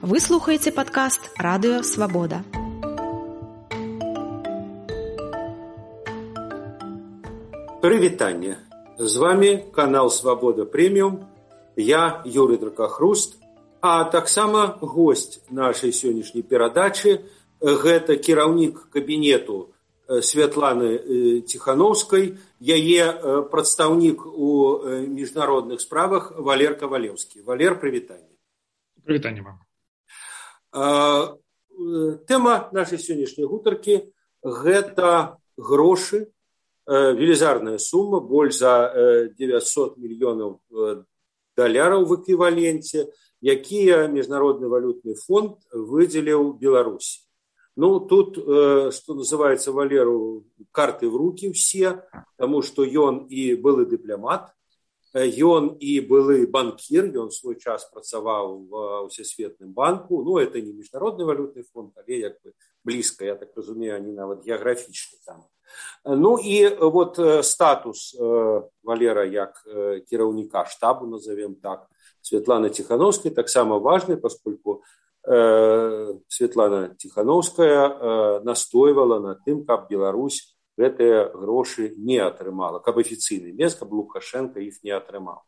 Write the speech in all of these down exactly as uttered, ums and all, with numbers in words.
Вы слухаеце падкаст «Радыё Свабода». Прывітанне. З вами канал «Свабода Прэміум». Я Юрый Дракахруст, а таксама госць нашай сённяшняй перадачы гэта кіраўнік кабінету Святланы Ціханаўскай, яе прадстаўнік у міжнародных справах Валер Кавалеўскі. Валер, прывітанне. Прывітанне вам. Тэма нашай сённяшняй гутаркі гэта грошы, велізарная сума, больш за дзевяцьсот мільёнаў даляраў в эквіваленце, якія Міжнародны валютны фонд выдзеліў Беларусі. Ну, тут, што называецца, Валеру, карты в руки все, таму што ён і былы дыпламат, ён і былы банкір, ён свой час працаваў ва Всесветным банку, ну, это не Міжнародны валютны фонд, але як бы блізка, я так разумею, они нават геаграфічны там. Ну і вот статус Валера як кіраўніка штабу, назовем так, Светланы Тихановской, таксама важны, поскольку Светлана Тихановская настойвала на тым, каб Беларусь гэтыя грошы не атрымала, каб афіцыйны мест, каб Лукашенко іх не атрымаў.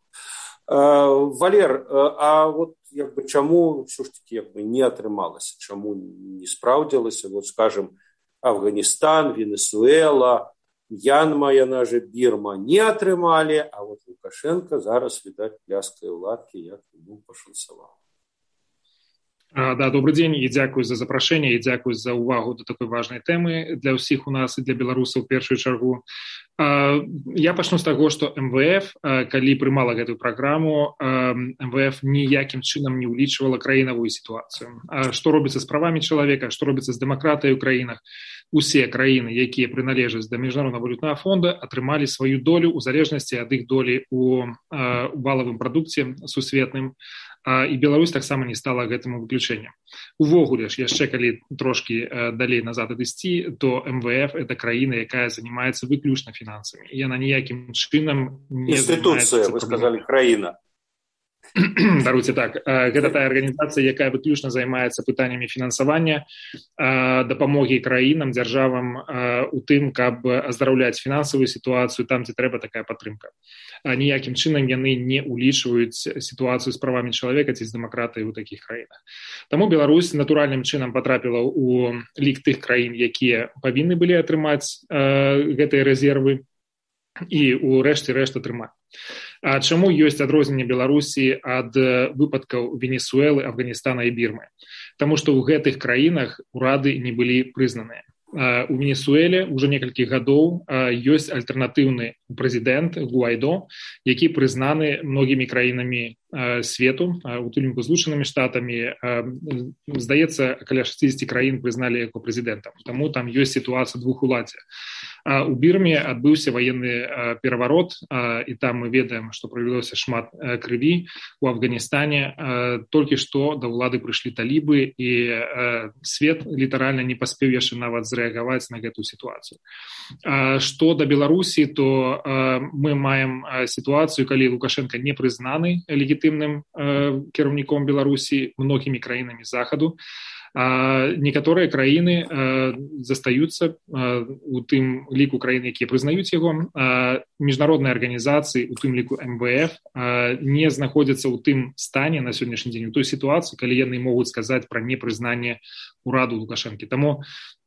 Валер, а вот як бы чаму все ж таки як бы не атрымалася, чаму не спраўдзілася, вот скажем, Афганистан, Венесуэла, Мьянма, яна же Бирма не атрымалі, а вот Лукашенко зараз, відаць, пляскае ў ладкі, як ему пашанцавала. Да, добрый день и дзякую за запрашэнне, и дзякую за увагу до такой важной темы для ўсіх у нас и для беларусаў у першую чаргу. Я пачну з таго, што эм вэ эф, калі прымала гэтую праграму, эм вэ эф ніякім чынам не ўлічвала краінавую сітуацыю. Што робіцца з правамі чалавека, што робіцца з дэмакратыяй у краінах. Усе краіны, якія прыналежаць да Міжнароднага валютнага фонда, атрымалі сваю долю ў залежнасці ад іх долі ў валавым прадукце сусветным. І Беларусь таксама не стала гэтаму выключэннем. Увогуле ж, яшчэ калі трошкі далей назад адысці, то эм вэ эф – это краіна, якая занимаецца выключна фінансамі. І яна ніякім чынам не Інстытуцыя, вы сказали, краіна. Даруйце так. Гэта тая арганізацыя, якая выключна займаецца пытаннямі фінансавання, дапамогі краінам, дзяржавам у тым, каб аздараўляць фінансавую сітуацыю там, дзе трэба такая падтрымка. Ніякім чынам яны не ўлічваюць сітуацыю з правамі чалавека ці з дэмакратыяй у такіх краінах. Таму Беларусь натуральным чынам патрапіла ў лік тых краін, якія павінны былі атрымаць гэтыя рэзервы і ў рэшце рэшт атрымаць. А чаму ёсць адрозненне Беларусі ад выпадкаў Венесуэлы, Афганістана і Бірмы? Таму што ў гэтых краінах урады не былі прызнаныя. У Венесуэле ўжо некалькі гадоў ёсць альтэрнатыўны прэзідэнт Гуайдо, які прызнаны многімі краінамі свету, у тым ліку Злучанымі Штатамі. Здаецца, каля шэсцьдзесят краін прызналі яго прэзідэнтам. Таму там ёсць сітуацыя двухуладдзя. У Бірме адбыўся ваенны пераварот, і там мы ведаем, што пролілося шмат крыві. У Афганістане толькі што да ўлады прыйшлі талібы, і свет літаральна не паспеў яшчэ нават зрэагаваць на гэтую сітуацыю. Што да Беларусі, то мы маем сітуацыю, калі Лукашенко не прызнаны легітымным кіраўніком Беларусі многімі краінамі захаду. Некаторыя краіны застаюцца у тым ліку краін, якія прызнаюць яго. Міжнародныя арганізацыі, у тым ліку эм вэ эф, не знаходзяцца ў тым стане на сённяшні дзень, у той сітуацыі, калі яны могуць сказаць пра непрызнанне ўраду Лукашэнкі. Таму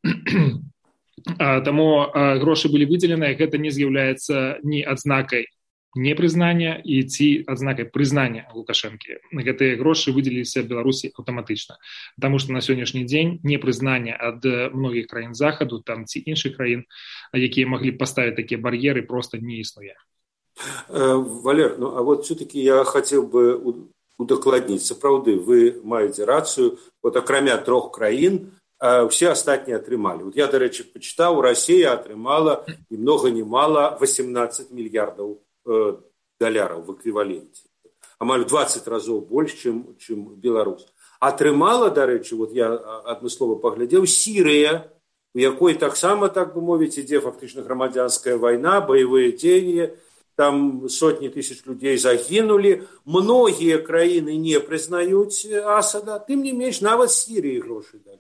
Таму грошы былі выдзеленыя, гэта не з'яўляецца ні адзнакай непрызнання і ці адзнакай прызнання Лукашэнкі. Гэтыя грошы выдзеліліся Беларусі аўтаматычна. Таму што на сённяшні дзень непрызнання ад многіх краін захаду, там ці іншых краін, якія маглі паставіць такія бар'еры, проста не існуе. Валер, ну а вот все-таки я хотел бы удакладніць. Сапраўды, вы маеце рацыю, вот акрамя трох краін, все астатнія атрымалі. Вот я, да рэчы, пачытаў, Расія атрымала ни много ни мало восемнадцать мільярдаў даляраў в эквіваленце. Амаль двадцать разоў больш, чым, чым Беларусь. Атрымала, да рэчы, вот я адмыслова паглядзеў, Сірыя, у якой таксама, так бы мовіць, ідзе фактычна грамадзянская вайна, баявыя дзеянні, там сотні тысяч людзей загінулі, многія краіны не прызнаюць Асада, тым не менш нават Сірыі грошы далі.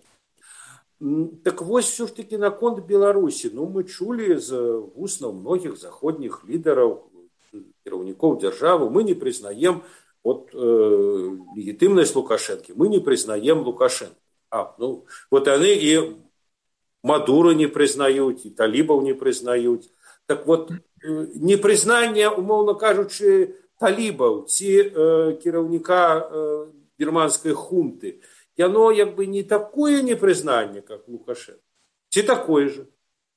Так вось все ж таки наконт Беларусі. Ну, мы чулі з вуснаў многіх заходніх лідараў, кіраўнікоў дзяржавы, мы не прызнаем вот, э, легітымнасць Лукашэнкі, мы не прызнаем Лукашэнкі. А, ну, вот яны і Мадура не прызнаюць, і талібаў не прызнаюць. Так вот, непрызнанне, умоўна кажучы, талібаў ці э, кіраўніка э, бірманскай хунты, яно як бы не такое непрызнанне, как Лукашенко, ці такое же.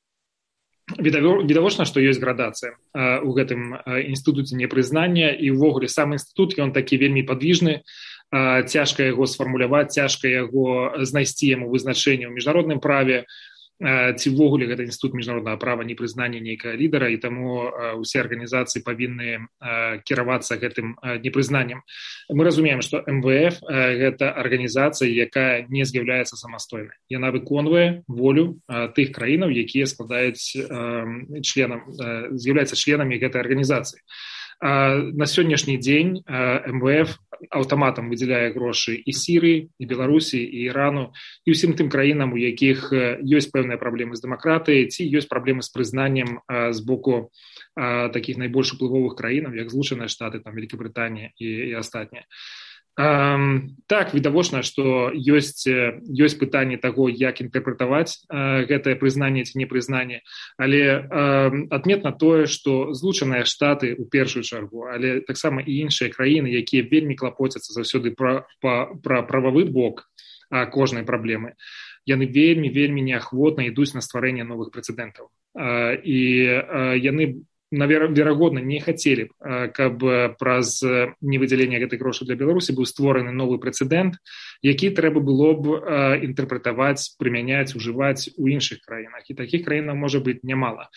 Відавочна, што ёсць градацыя э, у гэтым э, інстытуце непрызнання, і ўвогуле сам інстытут, ён такі вельмі падвіжны, э, цяжка яго сфармуляваць, цяжка яго знайсці яму вызначэнне ў міжнародным праве, ці ўвогуле гэта інстытут міжнароднага права непрызнання нейкага лідара, і таму ўсе арганізацыі павінны кіравацца гэтым непрызнаннем. Мы разумеем, што эм вэ эф гэта арганізацыя, якая не з'яўляецца самастойнай. Яна выконвае волю тых краінаў, якія складаюць членам, з'яўляюцца членамі гэтай арганізацыі. На сённяшні дзень эм вэ эф аўтаматам выдзяляе грошы і Сірыі, і Беларусі, і Ірану, і ўсім тым краінам, у якіх ёсць пэўныя праблемы з дэмакратыяй, ці ёсць праблемы з прызнаннем з боку такіх найбольш уплывовых краінаў, як Злучаныя Штаты, там, Великабрытанія і, і астатнія. Так, відавочна, што ёсць, ёсць пытанне таго, як інтэрпрэтаваць гэтае прызнанне ці непрызнанне, але адметна тое, што Злучаныя Штаты ў першую чаргу, але таксама і іншыя краіны, якія вельмі клапоцяцца заўсёды пра, пра, пра прававы бок кожнай праблемы, яны вельмі-вельмі неахвотна ідуць на стварэнне новых прэцэдэнтаў. І яны верагодна, не хацелі б, каб праз невыдзяленне гэтай грошай для Беларусі быў створаны новы прэцэдэнт, які трэба было б інтэрпрэтаваць, прымяняць, ужываць у іншых краінах. І такіх краінаў можа быць нямала.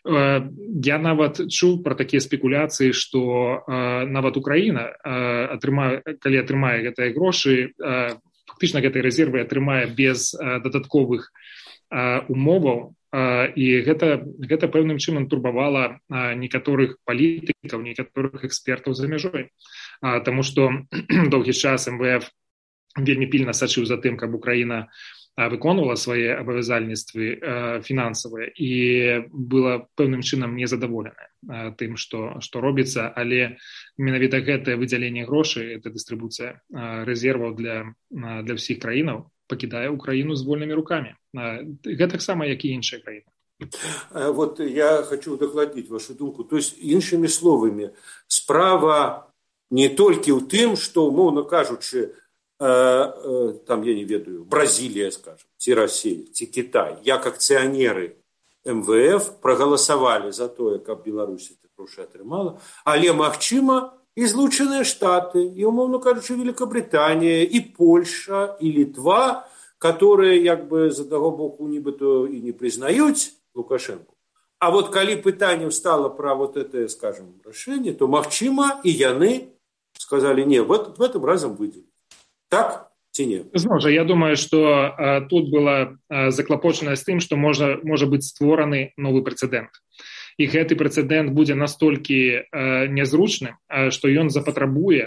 Я нават чуў пра такія спекуляцыі, што нават Украіна, калі атрымае гэтыя грошы, фактычна гэтыя рэзервы атрымае без дадатковых умоваў, і гэта, гэта пэўным чынам турбавала некаторых палітыкаў, некаторых экспертаў за мяжой. Таму што доўгі час эм вэ эф вельмі пільна сачыў за тым, каб Украіна выконвала свае абавязальніцтвы фінансавыя і была пэўным чынам незадаволеная тым, што, што робіцца, але менавіта гэтае выдзяленне грошай, гэта дыстрыбуцыя рэзерваў для, для ўсіх краінаў, пакідае Украіну з вольнымі рукамі. Гэта таксама, як і іншыя краіны. Вот я хочу удакладніць вашу думку. То есть, іншымі словамі, справа не толькі ў тым, што, умоўна кажучы, э, э, там, я не ведаю, Бразілія, скажем, ці Расія, ці Кітай, як акцыянеры эм вэ эф прагаласавалі за тое, каб Беларусь это грошы атрымала, але, магчыма, і Злучаныя Штаты, і, умоўно кажучы, Великабритания, и Польша, и Литва, которые, як бы, з аднаго боку, нібыто і не признаюць Лукашенко. А вот калі пытаннем стало про вот это, скажем, рашэнне, то, магчыма, і яны сказали, не, в, в этом разом выделить. Так? Ці не? Зноў жа, я думаю, што а, тут была а, заклапочаная з тым, што можа, можа быць створаны новы прэцэдэнт. І гэты прэцэдэнт будзе настолькі э, нязручным, э, што ён запатрабуе, э,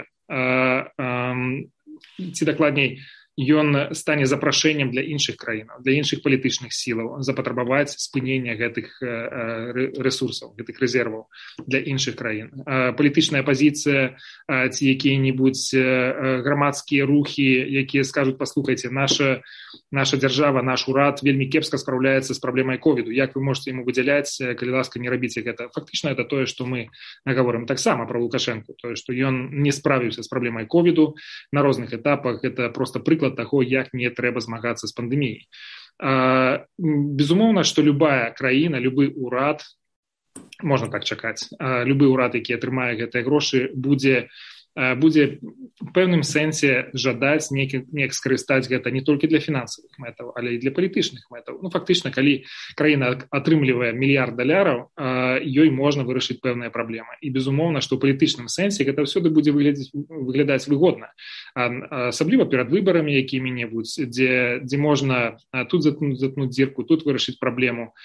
э, ці дакладней, ён стане запрашэннем для іншых краінаў, для іншых палітычных сілаў, запатрабаваць спынення гэтых э, рэсурсаў, гэтых рэзерваў для іншых краін. Э, палітычная апазіцыя э, ці якія-небудзь э, грамадскія рухі, якія скажуць, паслухайце, наша, наша дзяржава, наш урад вельмі кепска спраўляецца з праблемай ковіду. Як вы можете яму выдзяляць, калі ласка, не рабіце гэта? Фактычна, это тое, што мы гаворым таксама пра Лукашэнку, тое, што ён не справіўся з праблемай ковіду на розных этапах. Это просто прыклад таго, як не трэба змагацца з пандэміяй. Безумоўна, што любая краіна, любы ўрад, можна так чакаць, любы ўрад, які атрымае гэтыя грошы, будзе будзе в пэўным сэнсе жадаць неяк, неяк скарыстаць гэта не толькі для фінансавых мэтаў, але і для палітычных мэтаў. Ну, фактычна, калі краіна атрымлівае мільярд даляраў, ёй можна вырашыць пэўныя праблемы. І, безумоўна, што ў палітычным сэнсе гэта ўсюды будзе выглядаць, выглядаць выгодна. Асабліва перад выбарамі якімі-небудзь, дзе, дзе можна тут заткнуць, заткнуць дзірку, тут вырашыць праблему.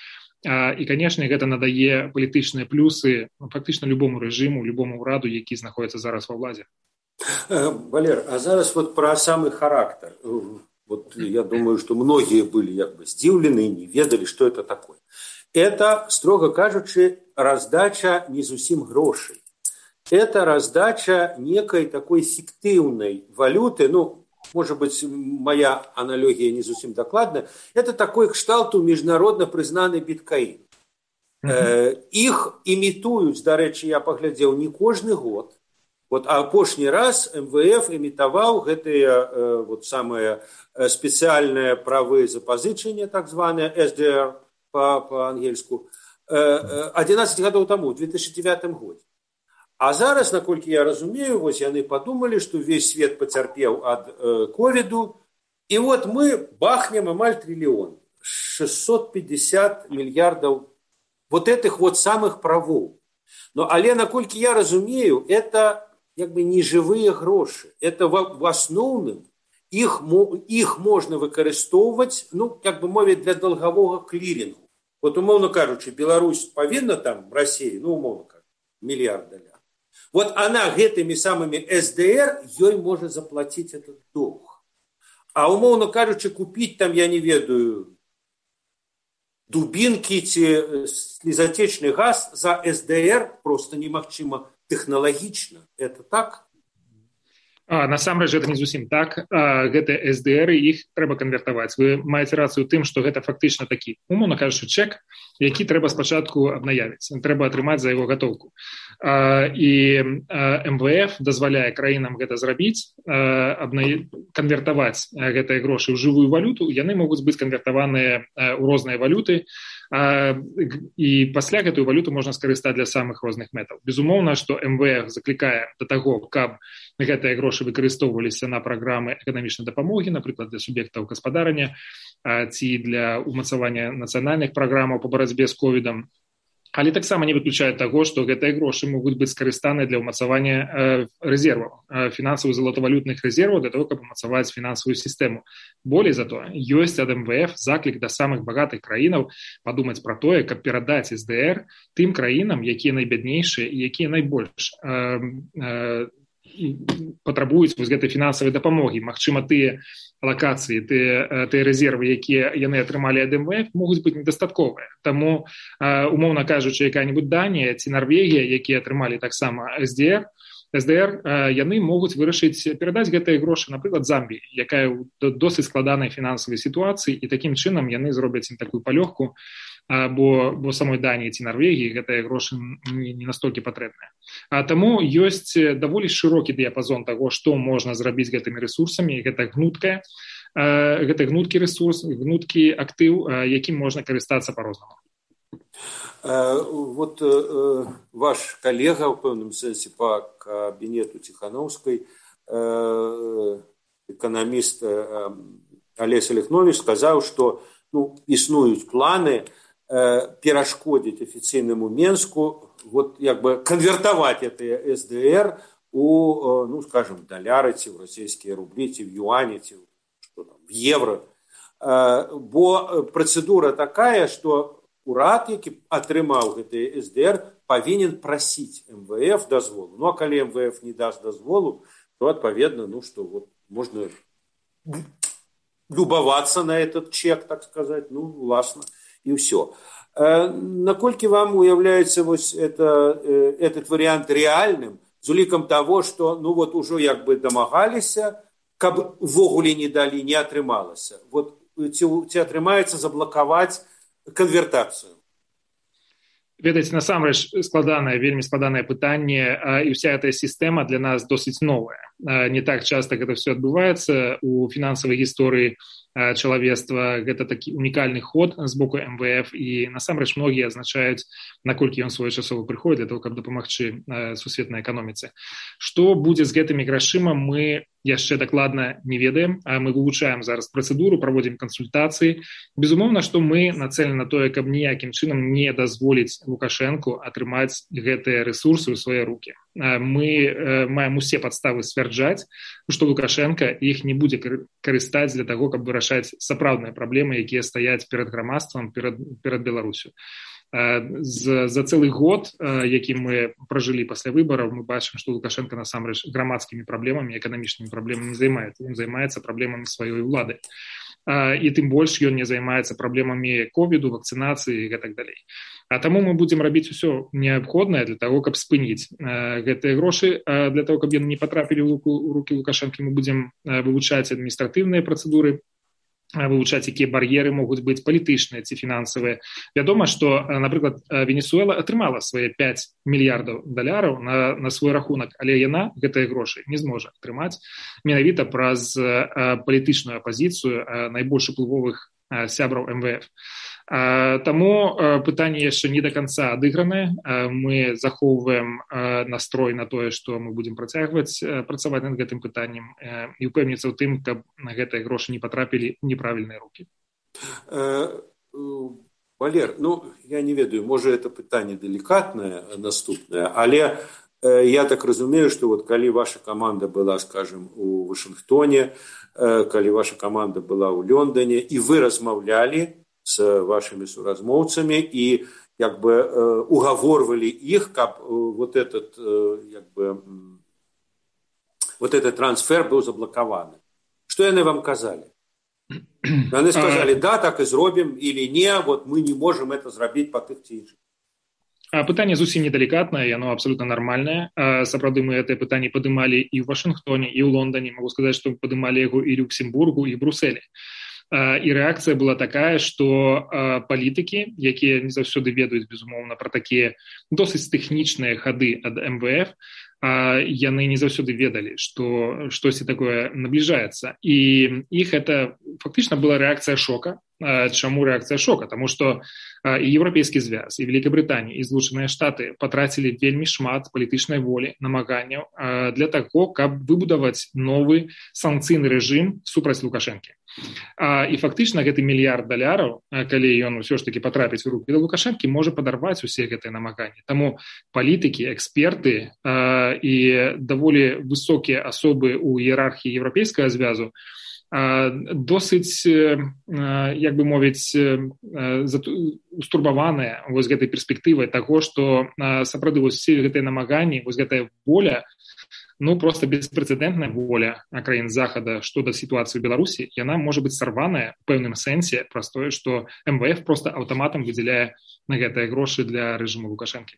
І, канешне, гэта надае палітычныя плюсы ну, фактычна любому рэжыму, любому ўраду, які знаходіцца зараз ва ўладзе. Валер, а зараз вот про самый характер. Вот я думаю, что многие были как бы здивлены и не ведали, что это такое. Это, строго кажучи, раздача не зусім грошей. Это раздача некой такой фиктивной валюты, ну, может быть, моя аналогия не совсем докладная, это такой кшталту международно признанный биткоин. Mm-hmm. Э, их имитуют, до речи, я поглядел, не каждый год. Вот, а апошні раз эм вэ эф имитовал гэтые э, вот самые э, специальные правы запозычения, так званые эс дэ эр по, по-ангельску, э, э, одиннадцать годов тому, в две тысячи девятом году. А зараз, наколькі я разумею, вось яны подумали, что весь свет потерпел от э, ковиду, и вот мы бахнем амаль триллион, шестьсот пятьдесят миллиардов вот этих вот самых правов. Но, але, наколькі я разумею, это как бы не живые гроши. Это в, в основном их, их можно выкарыстоўваць, ну, как бы мовить, для долгового клирингу. Вот, умовно кажучи, Беларусь повинна там в России, ну, умовно кажучи, миллиард долларов. Вот она гэтыми самыми эс дэ эр ей может заплатить этот долг. А умовно кажучи, купить там, я не ведаю, дубинки, ці слезотечный газ за эс дэ эр просто немагчыма технологично. Это так? А, насамрэч, гэта не зусім так. А, гэта эс дэ эр, іх трэба канвертаваць. Вы маеце рацыю тым, што гэта фактычна такі, умоўна кажучы, чэк, які трэба спачатку абнаявіць. Трэба атрымаць за яго гатоўку. А, і а, эм вэ эф дазваляе краінам гэта зрабіць, а, абна... канвертаваць гэтыя грошы ў жывую валюту. Яны могуць быць канвертаваныя ў розныя валюты, а, і пасля гэтую валюту можна скарыстаць для самых розных мэтаў. Безумоўна, што эм вэ эф заклікае да таго, каб гэтыя грошы выкарыстоўваліся на праграмы эканамічнай дапамогі, напрыклад, для суб'ектаў гаспадарання ці для ўмацавання нацыянальных праграмаў па барацьбе з ковідам. Але таксама не выключае таго, што гэтыя грошы могуць быць скарыстаныя для ўмацавання рэзерваў, фінансавых золатавалютных рэзерваў, для того, каб умацаваць фінансавую сістэму. Болей за то, ёсць ад эм вэ эф заклік да самых багатых краінаў падумаць пра тое, каб перадаць эс дэ эр тым краінам, якія найбяднейшыя і якія найбольш э, э, патрабуюць вось гэтай фінансавай дапамогі. Магчыма, тыя лакацыі, тыя, тыя рэзервы, якія яны атрымалі ад эм вэ эф, могуць быць недастатковыя. Таму, умоўна кажучы, якая-нибудь Данія ці Нарвегія, якія атрымалі таксама эс дэ эр, эс дэ эр, яны могуць вырашыць перадаць гэтыя грошы, напрыклад, Замбіі, якая ў досыць складанай фінансавай сітуацыі, і такім чынам яны зробяць ім такую палёгку, бо, бо самой Даніі ці Нарвегіі гэтыя грошы не, не настолькі патрэбныя. А таму ёсць даволі шырокі дыяпазон таго, што можна зрабіць гэтымі рэсурсамі, гэта гнуткая, гэта гнуткі рэсурс, гнуткі актыў, якім можна карыстацца па-рознаму. Вот э, ваш коллега, в пэўным сэнсе, по кабинету Тихановской, э, экономист э, Олесь Олехнович сказал, что ну, існуюць планы э, перашкодзіць афіцыйнаму Менску, вот як бы конвертовать это эс дэ эр у, ну, скажем, доллары, ці в российские рубли, ці в юани, ці что там, в евро. Э, бо процедура такая, что урад, які атрымаў гэты эс дэ эр, павінен прасіць эм вэ эф дазволу. Ну, а калі эм вэ эф не даст дазволу, то, адпаведна, ну, что вот можно любоваться на этот чек, так сказать, ну, власна, и все. Э, наколькі вам уяўляецца вось это, э, этот вариант реальным, з улікам того, что, ну, вот ужо як бы дамагаліся, каб увогуле не далі, не атрымалася. Вот ці, ці атрымаецца заблакаваць конвертацию? Ведаеце, насамрэч складанае, вельмі складанае пытанне, і ўся эта сістэма для нас досыць новая. Не так часта гэта все адбываецца у фінансавай гісторыі чалавецтва. Гэта такі унікальны ход з боку эм вэ эф, і насамрэч многія азначаюць, наколькі ён своечасова прыходзіць для того, каб дапамагчы сусветнай эканоміцы. Што будзе з гэтымі грашыма, мы яшчэ дакладна не ведаем. Мы вывучаем зараз працэдуру, праводзім кансультацыі. Безумоўна, што мы нацелены на тое, каб ніякім чынам не дазволіць Лукашэнку атрымаць гэтыя рэсурсы ў свае рукі. Мы маем усе падставы сцвярджаць, што Лукашенко іх не будзе карыстаць для таго, каб вырашаць сапраўдныя праблемы, якія стаяць перад грамадствам, перад, перад Беларусю. За, за цэлы год, які мы пражылі пасля выбараў, мы бачым, што Лукашенко насамрэч грамадскімі праблемамі, эканамічнымі праблемамі не займаецца. Ён займаецца праблемамі сваёй улады. І тым больш ён не займаецца праблемамі ковіду, вакцынацыі і гэтак далей. А таму мы будзем рабіць усё неабходнае для таго, каб спыніць гэтыя грошы. Для таго, каб яны не патрапілі ў рукі Лукашэнкі, мы будзем вывучаць адміністратыўныя працэдуры, вывучаць, якія бар'еры могуць быць палітычныя ці фінансавыя. Вядома, што, напрыклад, Венесуэла атрымала свае пяць мільярдаў даляраў на, на свой рахунак, але яна гэтыя грошы не зможа атрымаць менавіта праз палітычную апазіцыю найбольш уплывовых сябраў эм вэ эф. Таму пытанне яшчэ не да канца адыгранае. Мы захоўваем настрой на тое, што мы будзем працягваць працаваць над гэтым пытаннем і ўпэўніцца ў тым, каб на гэтыя грошы не патрапілі ў неправільныя рукі. Валер, ну, я не ведаю, можа, это пытанне делікатнае наступнае, але я так разумею, што вот калі ваша каманда была, скажем, у Вашынгтоне, калі ваша каманда была ў Лондоне, і вы размаўлялі с вашими суразмоўцамі і як бы угаворвалі іх, каб вот этот як бы вот этот трансфер быў заблокаваны. Што яны вам казалі? Яны сказалі, да, так і зробім, или не, вот мы не можем это зрабіць па тых ці іншых. Пытанне зусім недалікатнае, яно абсолютно нармальнае. Сапраўды мы гэтае пытанне падымалі і ў Вашынгтоне, і ў Лондоне. Могу сказаць, што падымалі яго і ў Люксембургу, і ў Брусэлі. І рэакцыя была такая, што палітыкі, якія не заўсёды ведаюць, безумоўна, пра такія досыць тэхнічныя хады ад эм вэ эф, яны не заўсёды ведалі, што штосьці такое набліжаецца. І іх это фактычна была рэакцыя шока. Чаму рэакцыя шока? Таму што і Еўрапейскі звяз, і Великабрытанія, і Злучаныя Штаты патрацілі вельмі шмат палітычнай волі, намаганняў для таго, каб выбудаваць новы санкцыйны рэжым супраць Лукашэнкі. І фактычна гэты мільярд даляраў, калі ён усё ж такі потрапіць у рукі да Лукашэнкі, можа падарваць усе гэтыя намаганні. Таму палітыкі, эксперты і даволі высокія асобы ў іерархіі Еўрапейскага звязу досыць, як бы мовіць, устурбаваныя вось гэтай перспектывай таго, што сапраўды вось усе гэтыя намаганні, вось гэтая воля, ну, просто беспрэцэдэнтная воля краін Захада што да сітуацыі ў Беларусі, яна можа быць сарваная ў пэўным сэнсе праз тое, што эм вэ эф просто аўтаматам выдзяляе на гэтыя грошы для рэжыму Лукашэнкі.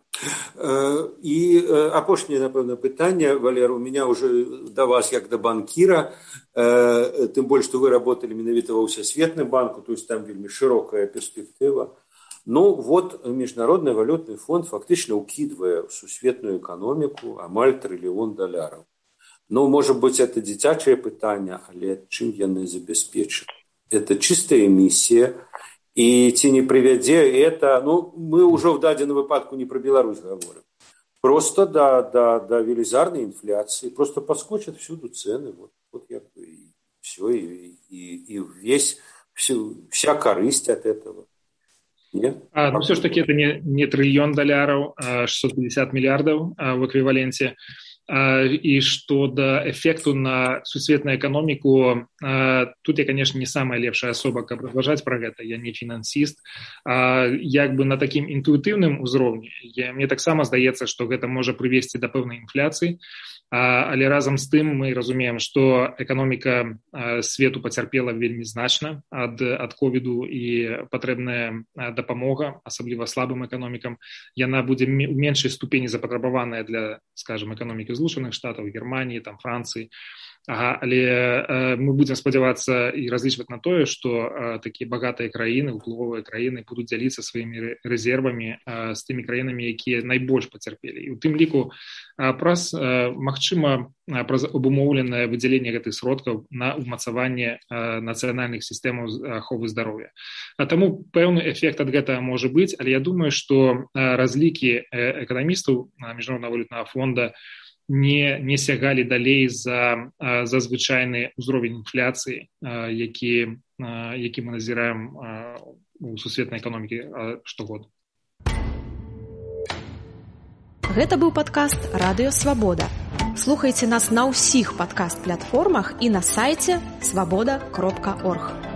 І апошняе, напэўна, пытанне, Валер, у меня уже да вас, як да банкіра, тым больш, што вы работалі менавіта ва Ўсесветным банку, то есть там вельмі шырокая перспектыва. Ну, вот Международный валютный фонд фактично укидывая в сусветную экономику амаль триллион долларов. Ну, может быть, это дзіцячае пытанне, але чым яны забяспечаць? Это чистая эмиссия, и ці не привядзе это, ну, мы уже в дадзеным выпадку не про Беларусь говорим, просто до, до, до велизарной инфляции, просто подскочат всюду цены, вот, вот я, и все, и, и, и весь, все, вся корысть от этого. Нет? А, ну, все ж таки это не, не триллион долларов, а шестьсот пятьдесят миллиардов а, в эквиваленте. А, и что до эффекту на сусветную экономику, а, тут я, конечно, не самая лепшая особа, как разважать про это, я не финансист. А, як бы на таким интуитивным узроўні, я, мне так само здаецца, что это может привести до пэўнай инфляции. Але разам з тым мы разумеем, што эканоміка свету пацярпела вельмі значна ад, ад ковіду і патрэбная дапамога, асабліва слабым эканомікам, яна будзе ў меншай ступені запатрабаваная для, скажем, эканомікі Злучаных Штатаў, Германіі, там, Францыі. Ага, але э, мы будзем спадзявацца і разлічваць на тое, што э, такія багатыя краіны, уплывовыя краіны будуць дзяліцца сваімі рэзервамі э, з тымі краінамі, якія найбольш пацярпелі. І ў тым ліку э, праз, э, магчыма, э, праз абумоўленае выдзяленне гэтых сродкаў на ўмацаванне э, нацыянальных сістэмаў аховы здароўя. А таму пэўны эфект ад гэтага можа быць, але я думаю, што э, разлікі э, эканамістаў Міжнароднага валютнага фонда не, не сягалі далей за, за звычайны ўзровень інфляцыі, які, які мы назіраем у сусветнай эканомікі штогод. Гэта быў падкаст «Радыё Свабода». Слухайце нас на ўсіх падкаст-платформах і на сайце свабода кропка орг.